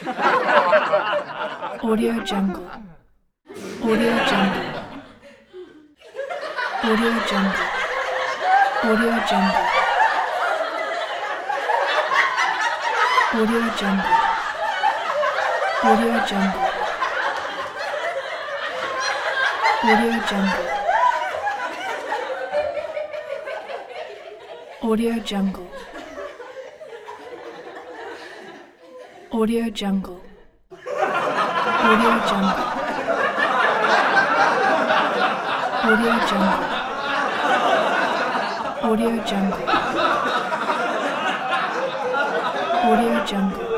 Audio Jungle. Audio Jungle. Audio Jungle. Audio Jungle. Audio Jungle. Audio Jungle. Audio Jungle. Audio Jungle. Audio Jungle. Audio Jungle. Audio Jungle. Audio Jungle. Audio Jungle.